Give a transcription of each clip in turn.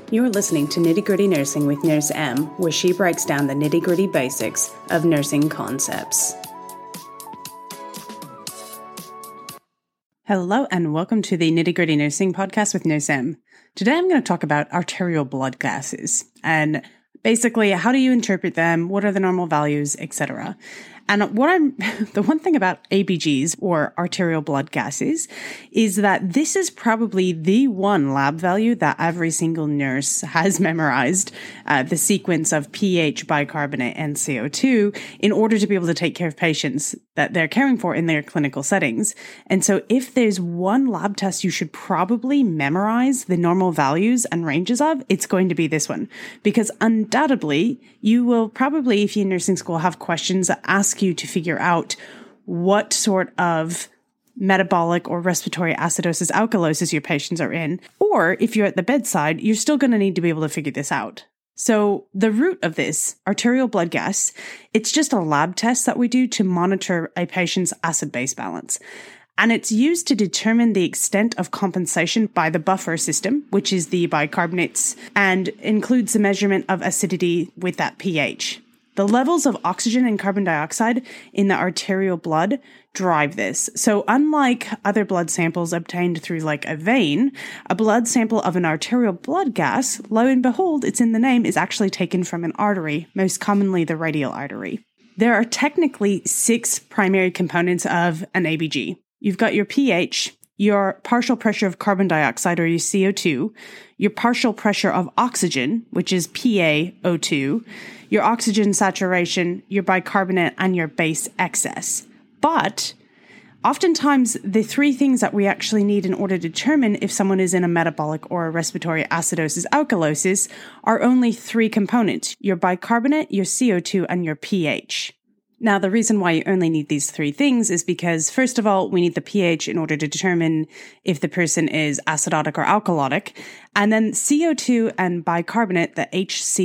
You're listening to Nitty Gritty Nursing with Nurse M, where she breaks down the nitty gritty basics of nursing concepts. Hello and welcome to the Nitty Gritty Nursing podcast with Nurse M. Today I'm going to talk about arterial blood gases and basically how do you interpret them, what are the normal values, etc. And the one thing about ABGs or arterial blood gases is that this is probably the one lab value that every single nurse has memorized, the sequence of pH, bicarbonate, and CO2 in order to be able to take care of patients that they're caring for in their clinical settings. And so if there's one lab test you should probably memorize the normal values and ranges of, it's going to be this one. Because undoubtedly, you will probably, if you're in nursing school, have questions that ask you to figure out what sort of metabolic or respiratory acidosis alkalosis your patients are in. Or if you're at the bedside, you're still going to need to be able to figure this out. So the root of this arterial blood gas, it's just a lab test that we do to monitor a patient's acid-base balance. And it's used to determine the extent of compensation by the buffer system, which is the bicarbonates, and includes the measurement of acidity with that pH. The levels of oxygen and carbon dioxide in the arterial blood drive this. So unlike other blood samples obtained through like a vein, a blood sample of an arterial blood gas, lo and behold, it's in the name, is actually taken from an artery, most commonly the radial artery. There are technically 6 primary components of an ABG. You've got your pH, your partial pressure of carbon dioxide or your CO2, your partial pressure of oxygen, which is PaO2, your oxygen saturation, your bicarbonate, and your base excess. But oftentimes, the 3 things that we actually need in order to determine if someone is in a metabolic or a respiratory acidosis alkalosis are only 3 components: your bicarbonate, your CO2, and your pH. Now, the reason why you only need these 3 things is because, first of all, we need the pH in order to determine if the person is acidotic or alkalotic. And then CO2 and bicarbonate, the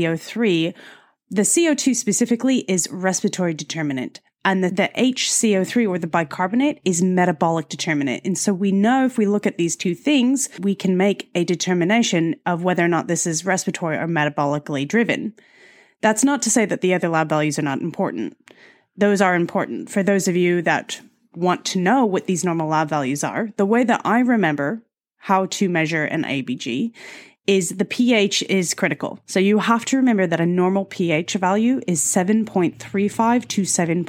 HCO3, the CO2 specifically is respiratory determinant. And the HCO3 or the bicarbonate is metabolic determinant. And so we know if we look at these 2 things, we can make a determination of whether or not this is respiratory or metabolically driven. That's not to say that the other lab values are not important. Those are important. For those of you that want to know what these normal lab values are, the way that I remember how to measure an ABG is the pH is critical. So you have to remember that a normal pH value is 7.35 to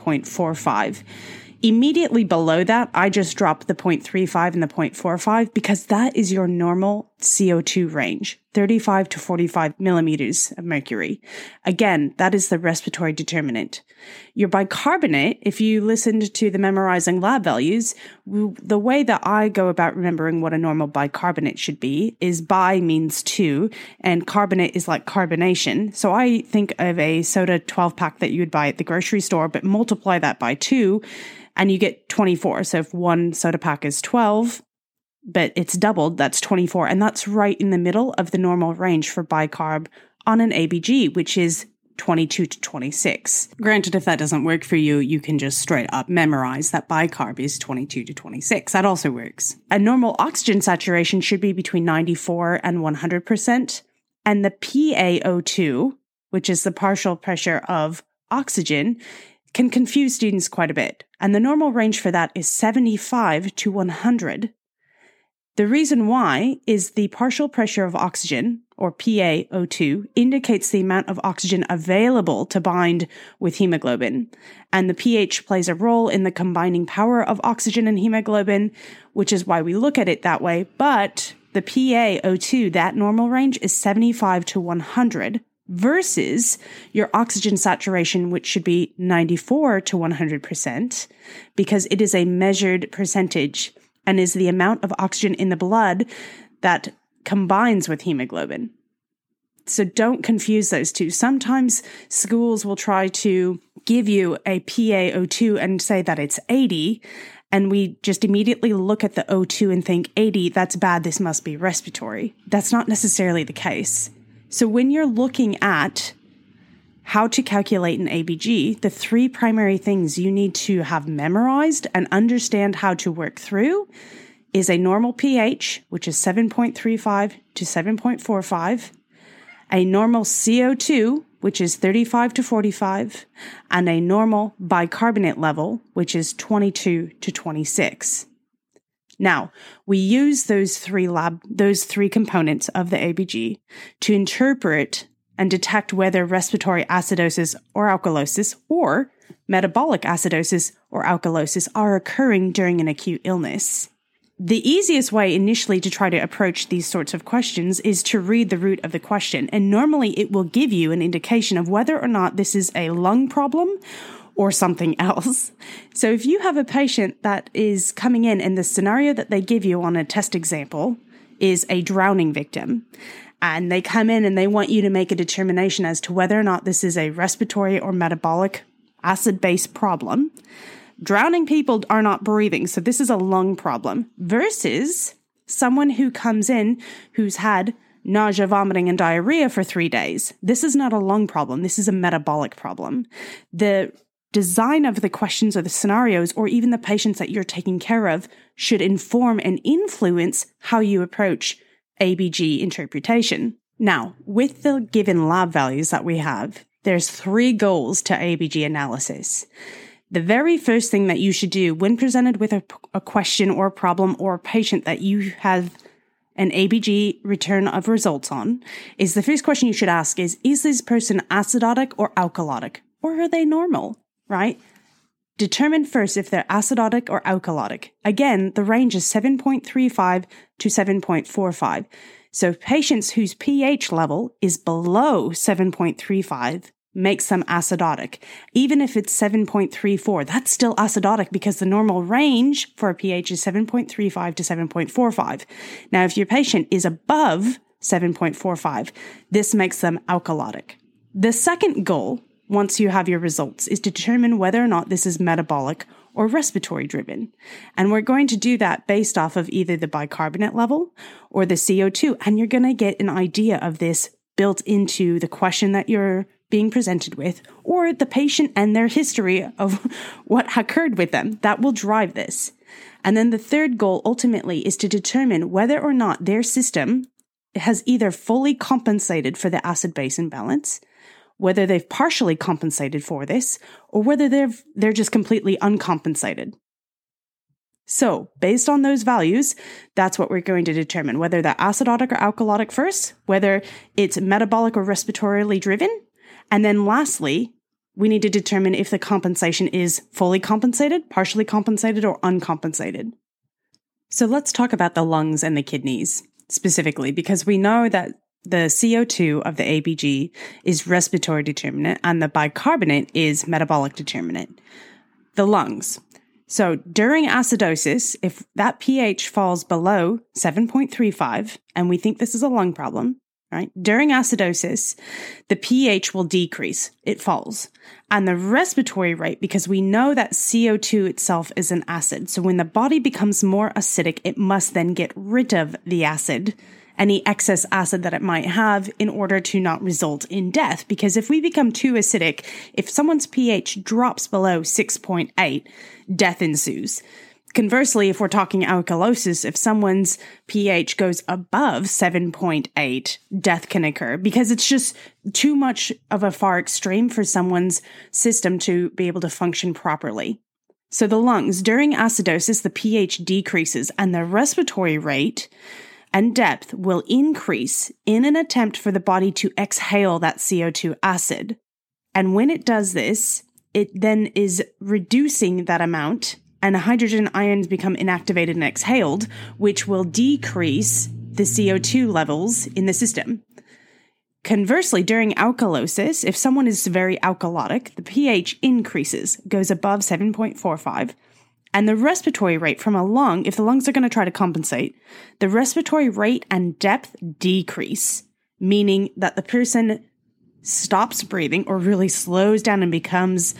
7.45. Immediately below that, I just drop the 0.35 and the 0.45 because that is your normal CO2 range, 35 to 45 millimeters of mercury. Again, that is the respiratory determinant. Your bicarbonate, if you listened to the memorizing lab values, the way that I go about remembering what a normal bicarbonate should be is bi means 2 and carbonate is like carbonation. So I think of a soda 12-pack that you would buy at the grocery store, but multiply that by 2 and you get 24. So if one soda pack is 12, but it's doubled, that's 24. And that's right in the middle of the normal range for bicarb on an ABG, which is 22 to 26. Granted, if that doesn't work for you, you can just straight up memorize that bicarb is 22 to 26. That also works. A normal oxygen saturation should be between 94 and 100%. And the PaO2, which is the partial pressure of oxygen, can confuse students quite a bit. And the normal range for that is 75 to 100. The reason why is the partial pressure of oxygen, or PaO2, indicates the amount of oxygen available to bind with hemoglobin. And the pH plays a role in the combining power of oxygen and hemoglobin, which is why we look at it that way. But the PaO2, that normal range, is 75 to 100. Versus your oxygen saturation, which should be 94 to 100%, because it is a measured percentage and is the amount of oxygen in the blood that combines with hemoglobin. So don't confuse those 2. Sometimes schools will try to give you a PaO2 and say that it's 80, and we just immediately look at the O2 and think 80, that's bad, this must be respiratory. That's not necessarily the case. So when you're looking at how to calculate an ABG, the 3 primary things you need to have memorized and understand how to work through is a normal pH, which is 7.35 to 7.45, a normal CO2, which is 35 to 45, and a normal bicarbonate level, which is 22 to 26. Now, we use those three components of the ABG to interpret and detect whether respiratory acidosis or alkalosis or metabolic acidosis or alkalosis are occurring during an acute illness. The easiest way initially to try to approach these sorts of questions is to read the root of the question, and normally it will give you an indication of whether or not this is a lung problem or something else. So if you have a patient that is coming in and the scenario that they give you on a test example is a drowning victim, and they come in and they want you to make a determination as to whether or not this is a respiratory or metabolic acid-based problem, drowning people are not breathing, so this is a lung problem, versus someone who comes in who's had nausea, vomiting, and diarrhea for 3 days. This is not a lung problem. This is a metabolic problem. The design of the questions or the scenarios, or even the patients that you're taking care of, should inform and influence how you approach ABG interpretation. Now, with the given lab values that we have, there's 3 goals to ABG analysis. The very first thing that you should do when presented with a question or a problem or a patient that you have an ABG return of results on is the first question you should ask is this person acidotic or alkalotic? Or are they normal, right? Determine first if they're acidotic or alkalotic. Again, the range is 7.35 to 7.45. So patients whose pH level is below 7.35 makes them acidotic. Even if it's 7.34, that's still acidotic because the normal range for a pH is 7.35 to 7.45. Now, if your patient is above 7.45, this makes them alkalotic. The second goal, once you have your results, is to determine whether or not this is metabolic or respiratory driven. And we're going to do that based off of either the bicarbonate level or the CO2. And you're going to get an idea of this built into the question that you're being presented with, or the patient and their history of what occurred with them. That will drive this. And then the third goal ultimately is to determine whether or not their system has either fully compensated for the acid-base imbalance, whether they've partially compensated for this, or whether they're just completely uncompensated. So, based on those values, that's what we're going to determine, whether they're acidotic or alkalotic first, whether it's metabolic or respiratorily driven, and then lastly, we need to determine if the compensation is fully compensated, partially compensated, or uncompensated. So let's talk about the lungs and the kidneys specifically, because we know that the CO2 of the ABG is respiratory determinant and the bicarbonate is metabolic determinant. The lungs. So during acidosis, if that pH falls below 7.35, and we think this is a lung problem, right? During acidosis, the pH will decrease. It falls. And the respiratory rate, because we know that CO2 itself is an acid. So when the body becomes more acidic, it must then get rid of the acid, any excess acid that it might have, in order to not result in death. Because if we become too acidic, if someone's pH drops below 6.8, death ensues. Conversely, if we're talking alkalosis, if someone's pH goes above 7.8, death can occur because it's just too much of a far extreme for someone's system to be able to function properly. So the lungs, during acidosis, the pH decreases and the respiratory rate and depth will increase in an attempt for the body to exhale that CO2 acid. And when it does this, it then is reducing that amount, and hydrogen ions become inactivated and exhaled, which will decrease the CO2 levels in the system. Conversely, during alkalosis, if someone is very alkalotic, the pH increases, goes above 7.45, and the respiratory rate from a lung, if the lungs are going to try to compensate, the respiratory rate and depth decrease, meaning that the person stops breathing or really slows down and becomes,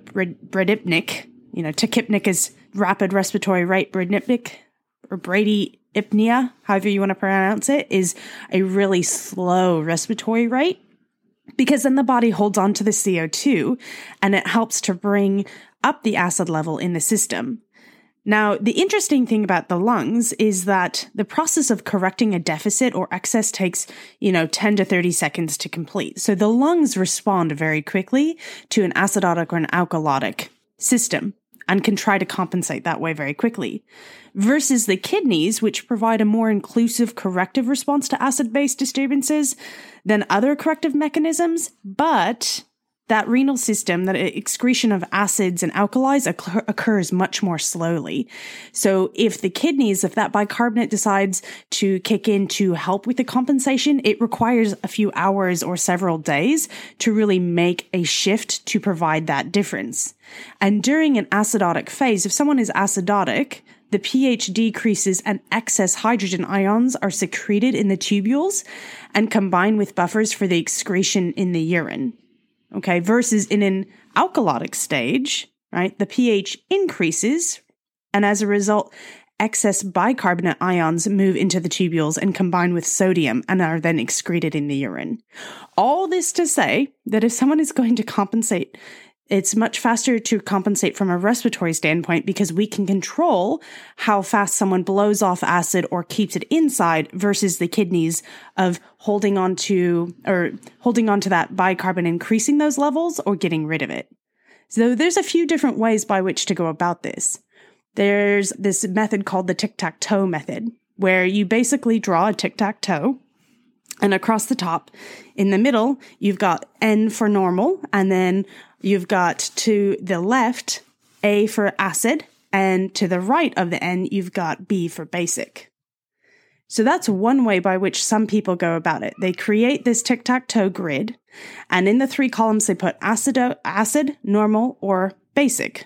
bradypneic. Tachypneic is rapid respiratory rate. Bradypneic or bradyapnea, however you want to pronounce it, is a really slow respiratory rate, because then the body holds on to the CO2 and it helps to bring up the acid level in the system. Now, the interesting thing about the lungs is that the process of correcting a deficit or excess takes, 10 to 30 seconds to complete. So the lungs respond very quickly to an acidotic or an alkalotic system and can try to compensate that way very quickly. Versus the kidneys, which provide a more inclusive corrective response to acid-base disturbances than other corrective mechanisms, but that renal system, that excretion of acids and alkalis occurs much more slowly. So if that bicarbonate decides to kick in to help with the compensation, it requires a few hours or several days to really make a shift to provide that difference. And during an acidotic phase, if someone is acidotic, the pH decreases and excess hydrogen ions are secreted in the tubules and combine with buffers for the excretion in the urine. Okay, versus in an alkalotic stage, right, the pH increases, and as a result, excess bicarbonate ions move into the tubules and combine with sodium and are then excreted in the urine. All this to say that if someone is going to compensate, it's much faster to compensate from a respiratory standpoint because we can control how fast someone blows off acid or keeps it inside versus the kidneys of holding on to that bicarbonate, increasing those levels or getting rid of it. So there's a few different ways by which to go about this. There's this method called the tic-tac-toe method, where you basically draw a tic-tac-toe. And across the top, in the middle, you've got N for normal, and then you've got to the left, A for acid, and to the right of the N, you've got B for basic. So that's one way by which some people go about it. They create this tic-tac-toe grid, and in the 3 columns, they put acid, normal, or basic,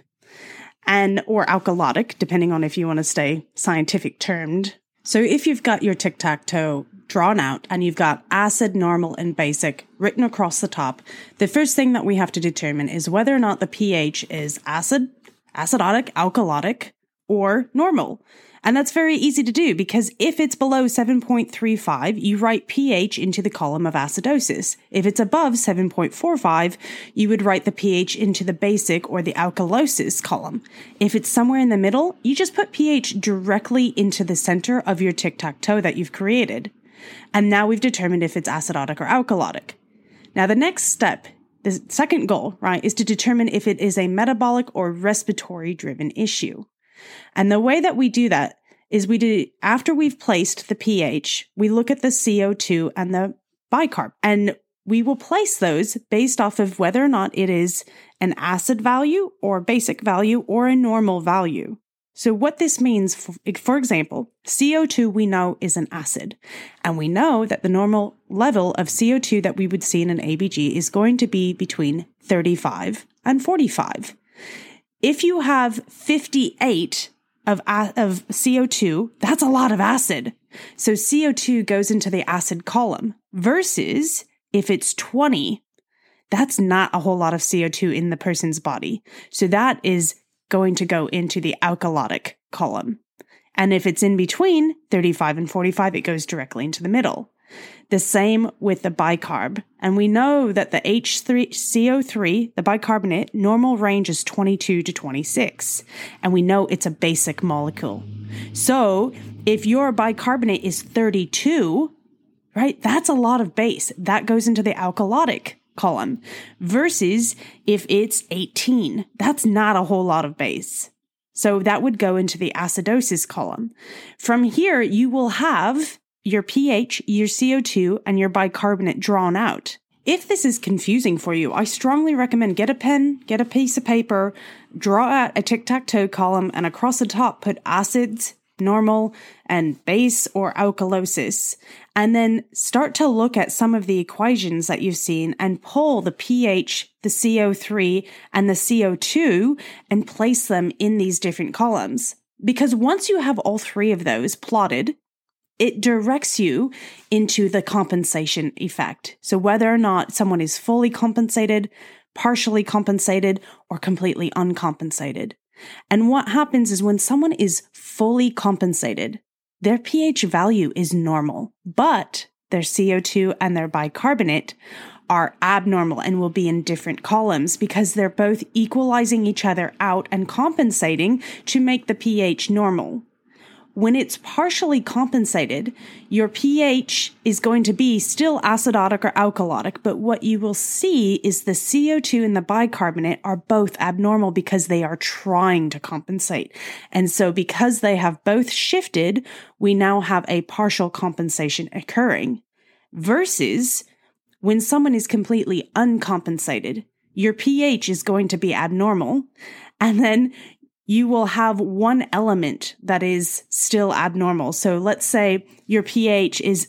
or alkalotic, depending on if you want to stay scientific termed. So if you've got your tic-tac-toe drawn out and you've got acid, normal, and basic written across the top, the first thing that we have to determine is whether or not the pH is acid, acidotic, alkalotic, or normal. And that's very easy to do because if it's below 7.35, you write pH into the column of acidosis. If it's above 7.45, you would write the pH into the basic or the alkalosis column. If it's somewhere in the middle, you just put pH directly into the center of your tic-tac-toe that you've created. And now we've determined if it's acidotic or alkalotic. Now the next step, the second goal, right, is to determine if it is a metabolic or respiratory driven issue. And the way that we do that is after we've placed the pH, we look at the CO2 and the bicarb, and we will place those based off of whether or not it is an acid value or basic value or a normal value. So what this means, for example, CO2 we know is an acid, and we know that the normal level of CO2 that we would see in an ABG is going to be between 35 and 45. If you have 58 of CO2, that's a lot of acid. So CO2 goes into the acid column versus if it's 20, that's not a whole lot of CO2 in the person's body. So that is going to go into the alkalotic column. And if it's in between 35 and 45, it goes directly into the middle. The same with the bicarb. And we know that the CO3, the bicarbonate, normal range is 22 to 26. And we know it's a basic molecule. So if your bicarbonate is 32, right, that's a lot of base. That goes into the alkalotic column. Versus if it's 18, that's not a whole lot of base. So that would go into the acidosis column. From here, you will have your pH, your CO2, and your bicarbonate drawn out. If this is confusing for you, I strongly recommend get a pen, get a piece of paper, draw out a tic-tac-toe column, and across the top put acids, normal, and base or alkalosis. And then start to look at some of the equations that you've seen and pull the pH, the CO3, and the CO2 and place them in these different columns. Because once you have all 3 of those plotted, it directs you into the compensation effect. So whether or not someone is fully compensated, partially compensated, or completely uncompensated. And what happens is when someone is fully compensated, their pH value is normal, but their CO2 and their bicarbonate are abnormal and will be in different columns because they're both equalizing each other out and compensating to make the pH normal. When it's partially compensated, your pH is going to be still acidotic or alkalotic, but what you will see is the CO2 and the bicarbonate are both abnormal because they are trying to compensate. And so because they have both shifted, we now have a partial compensation occurring. Versus when someone is completely uncompensated, your pH is going to be abnormal, and then you will have one element that is still abnormal. So let's say your pH is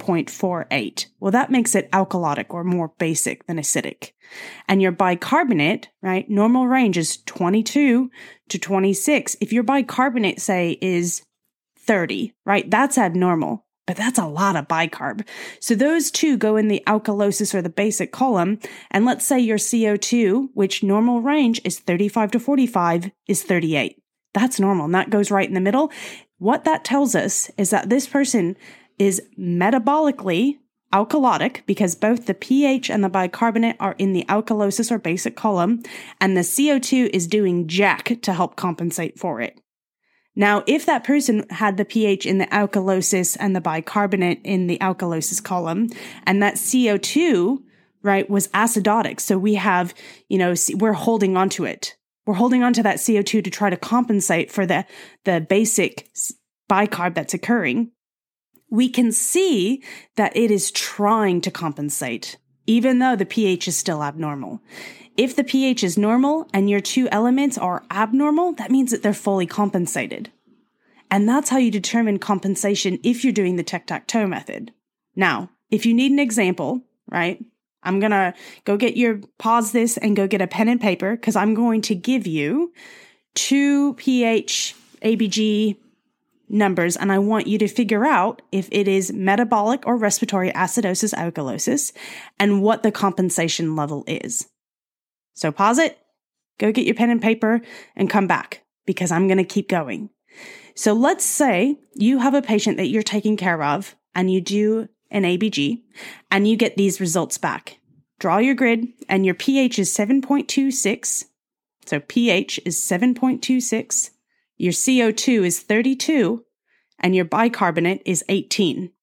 7.48. Well, that makes it alkalotic or more basic than acidic. And your bicarbonate, right, normal range is 22 to 26. If your bicarbonate, say, is 30, right, that's abnormal. But that's a lot of bicarb. So those two go in the alkalosis or the basic column. And let's say your CO2, which normal range is 35 to 45, is 38. That's normal. And that goes right in the middle. What that tells us is that this person is metabolically alkalotic because both the pH and the bicarbonate are in the alkalosis or basic column. And the CO2 is doing jack to help compensate for it. Now, if that person had the pH in the alkalosis and the bicarbonate in the alkalosis column, and that CO2, right, was acidotic, so we have, we're holding on to it. We're holding on to that CO2 to try to compensate for the basic bicarb that's occurring. We can see that it is trying to compensate, even though the pH is still abnormal. If the pH is normal and your two elements are abnormal, that means that they're fully compensated. And that's how you determine compensation if you're doing the tic-tac-toe method. Now, if you need an example, right, I'm going to pause this and go get a pen and paper because I'm going to give you two pH ABG numbers, and I want you to figure out if it is metabolic or respiratory acidosis alkalosis and what the compensation level is. So pause it, go get your pen and paper, and come back because I'm going to keep going. So let's say you have a patient that you're taking care of and you do an ABG and you get these results back. Draw your grid and your pH is 7.26. So pH is 7.26. Your CO2 is 32 and your bicarbonate is 18.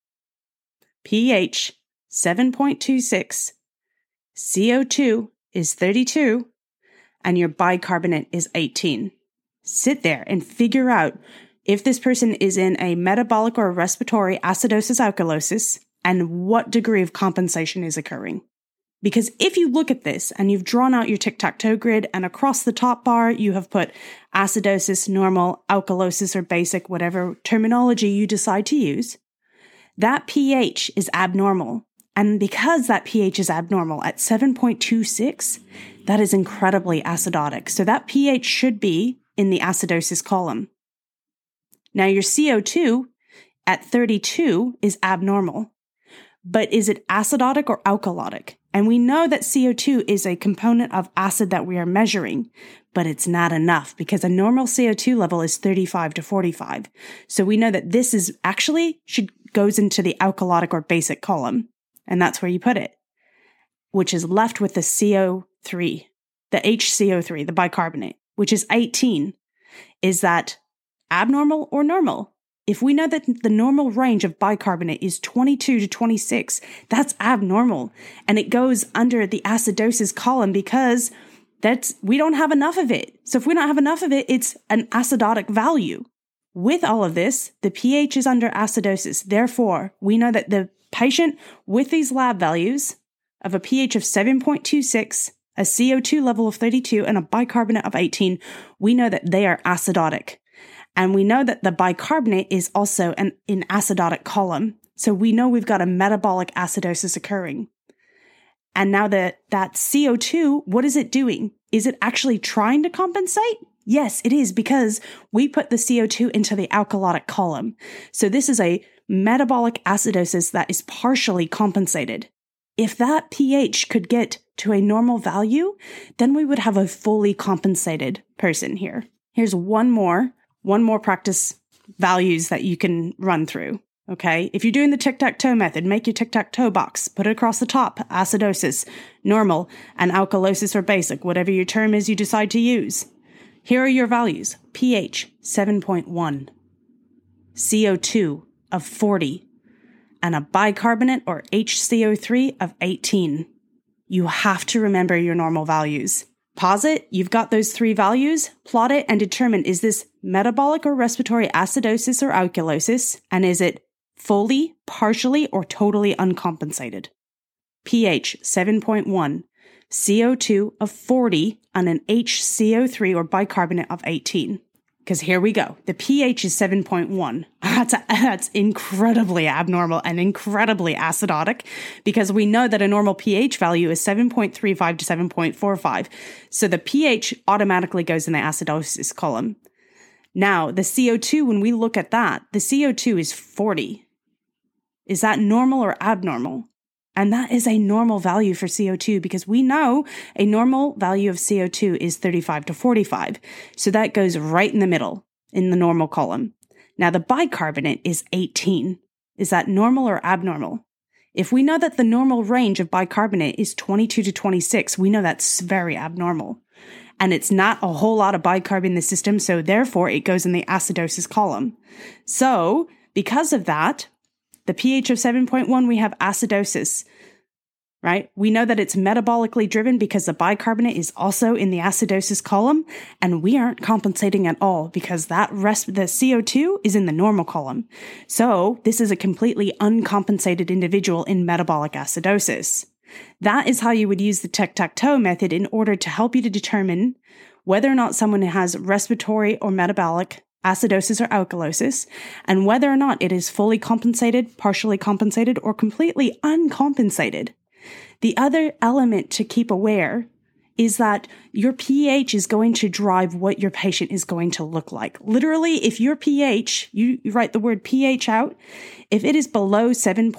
pH 7.26. CO2 is 32 and your bicarbonate is 18. Sit there and figure out if this person is in a metabolic or respiratory acidosis alkalosis and what degree of compensation is occurring. Because if you look at this and you've drawn out your tic-tac-toe grid and across the top bar you have put acidosis, normal, alkalosis, or basic, whatever terminology you decide to use, that pH is abnormal. And because that pH is abnormal at 7.26, that is incredibly acidotic. So that pH should be in the acidosis column. Now your CO2 at 32 is abnormal. But is it acidotic or alkalotic? And we know that CO2 is a component of acid that we are measuring, but it's not enough because a normal CO2 level is 35 to 45. So we know that this is actually goes into the alkalotic or basic column. And that's where you put it, which is left with the CO3, the HCO3, the bicarbonate, which is 18. Is that abnormal or normal? If we know that the normal range of bicarbonate is 22 to 26, that's abnormal. And it goes under the acidosis column because we don't have enough of it. So if we don't have enough of it, it's an acidotic value. With all of this, the pH is under acidosis. Therefore, we know that the patient with these lab values of a pH of 7.26, a CO2 level of 32, and a bicarbonate of 18, we know that they are acidotic. And we know that the bicarbonate is also an acidotic column. So we know we've got a metabolic acidosis occurring. And now that CO2, what is it doing? Is it actually trying to compensate? Yes, it is, because we put the CO2 into the alkalotic column. So this is a metabolic acidosis that is partially compensated. If that pH could get to a normal value, then we would have a fully compensated person here. Here's one more practice values that you can run through. Okay, if you're doing the tic-tac-toe method, make your tic-tac-toe box, put it across the top, acidosis, normal, and alkalosis or basic, whatever your term is you decide to use. Here are your values. pH 7.1, CO2 of 40, and a bicarbonate or HCO3 of 18. You have to remember your normal values. Pause it, you've got those 3 values, plot it, and determine, is this metabolic or respiratory acidosis or alkalosis, and is it fully, partially, or totally uncompensated? pH 7.1, CO2 of 40, and an HCO3 or bicarbonate of 18. Because here we go. The pH is 7.1. That's incredibly abnormal and incredibly acidotic, because we know that a normal pH value is 7.35 to 7.45. So the pH automatically goes in the acidosis column. Now, the CO2, when we look at that, the CO2 is 40. Is that normal or abnormal? And that is a normal value for CO2, because we know a normal value of CO2 is 35 to 45. So that goes right in the middle in the normal column. Now the bicarbonate is 18. Is that normal or abnormal? If we know that the normal range of bicarbonate is 22 to 26, we know that's very abnormal. And it's not a whole lot of bicarb in the system, so therefore it goes in the acidosis column. So because of that, the pH of 7.1, we have acidosis, right? We know that it's metabolically driven because the bicarbonate is also in the acidosis column, and we aren't compensating at all because the CO2 is in the normal column. So this is a completely uncompensated individual in metabolic acidosis. That is how you would use the tic-tac-toe method in order to help you to determine whether or not someone has respiratory or metabolic acidosis or alkalosis, and whether or not it is fully compensated, partially compensated, or completely uncompensated. The other element to keep aware is that your pH is going to drive what your patient is going to look like. Literally, if your pH, you write the word pH out, if it is below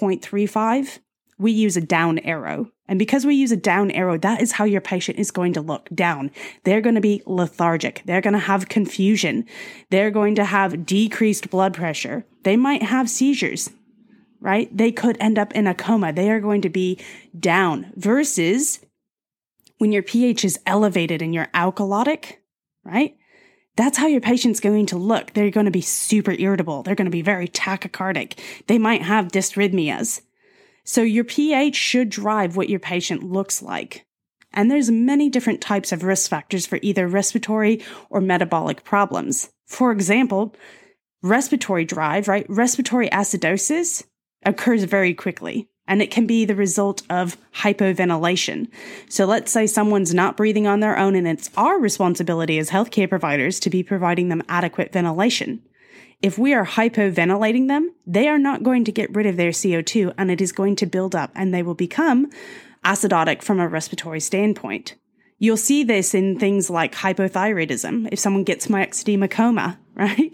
7.35, we use a down arrow. And because we use a down arrow, that is how your patient is going to look, down. They're going to be lethargic. They're going to have confusion. They're going to have decreased blood pressure. They might have seizures, right? They could end up in a coma. They are going to be down. Versus when your pH is elevated and you're alkalotic, right? That's how your patient's going to look. They're going to be super irritable. They're going to be very tachycardic. They might have dysrhythmias. So your pH should drive what your patient looks like. And there's many different types of risk factors for either respiratory or metabolic problems. For example, respiratory drive, right? Respiratory acidosis occurs very quickly, and it can be the result of hypoventilation. So let's say someone's not breathing on their own, and it's our responsibility as healthcare providers to be providing them adequate ventilation. If we are hypoventilating them, they are not going to get rid of their CO2, and it is going to build up, and they will become acidotic from a respiratory standpoint. You'll see this in things like hypothyroidism, if someone gets myxedema coma, right?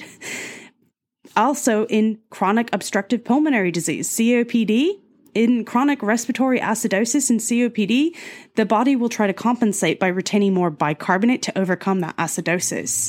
Also in chronic obstructive pulmonary disease, COPD, in chronic respiratory acidosis and COPD, the body will try to compensate by retaining more bicarbonate to overcome that acidosis.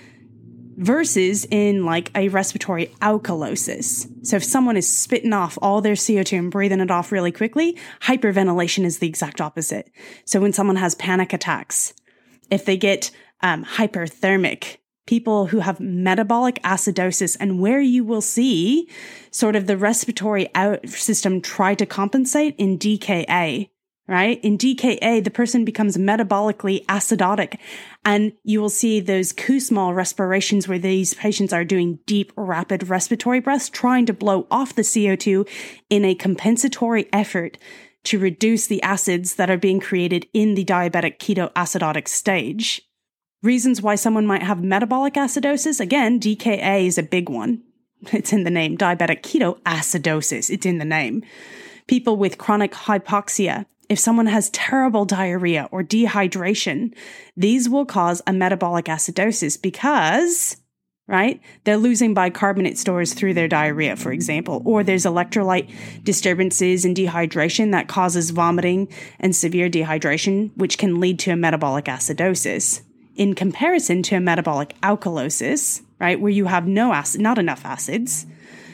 Versus in like a respiratory alkalosis. So if someone is spitting off all their CO2 and breathing it off really quickly, hyperventilation is the exact opposite. So when someone has panic attacks, if they get hyperthermic, people who have metabolic acidosis, and where you will see sort of the respiratory system try to compensate in DKA, right? In DKA, the person becomes metabolically acidotic, and you will see those Kussmaul respirations where these patients are doing deep, rapid respiratory breaths, trying to blow off the CO2 in a compensatory effort to reduce the acids that are being created in the diabetic ketoacidotic stage. Reasons why someone might have metabolic acidosis, again, DKA is a big one. It's in the name, diabetic ketoacidosis, it's in the name. People with chronic hypoxia, if someone has terrible diarrhea or dehydration, these will cause a metabolic acidosis because, right, they're losing bicarbonate stores through their diarrhea, for example, or there's electrolyte disturbances and dehydration that causes vomiting and severe dehydration, which can lead to a metabolic acidosis. In comparison to a metabolic alkalosis, right, where you have not enough acids,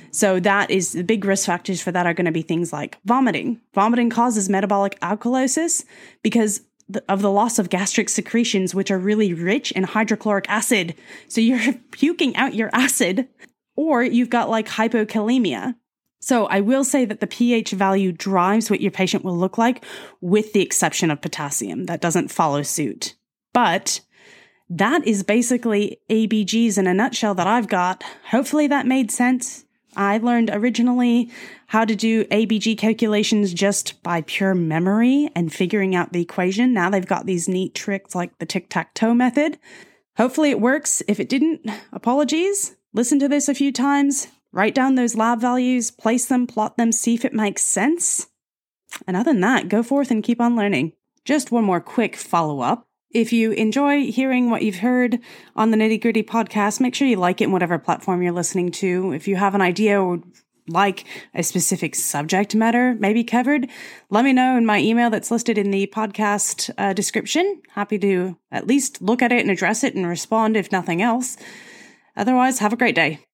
So that is the big risk factors for that are going to be things like vomiting. Vomiting causes metabolic alkalosis because of the loss of gastric secretions, which are really rich in hydrochloric acid. So you're puking out your acid, or you've got like hypokalemia. So I will say that the pH value drives what your patient will look like, with the exception of potassium. That doesn't follow suit. But that is basically ABGs in a nutshell that I've got. Hopefully that made sense. I learned originally how to do ABG calculations just by pure memory and figuring out the equation. Now they've got these neat tricks like the tic-tac-toe method. Hopefully it works. If it didn't, apologies. Listen to this a few times. Write down those lab values, place them, plot them, see if it makes sense. And other than that, go forth and keep on learning. Just one more quick follow-up. If you enjoy hearing what you've heard on the Nitty Gritty podcast, make sure you like it in whatever platform you're listening to. If you have an idea or like a specific subject matter maybe covered, let me know in my email that's listed in the podcast description. Happy to at least look at it and address it and respond if nothing else. Otherwise, have a great day.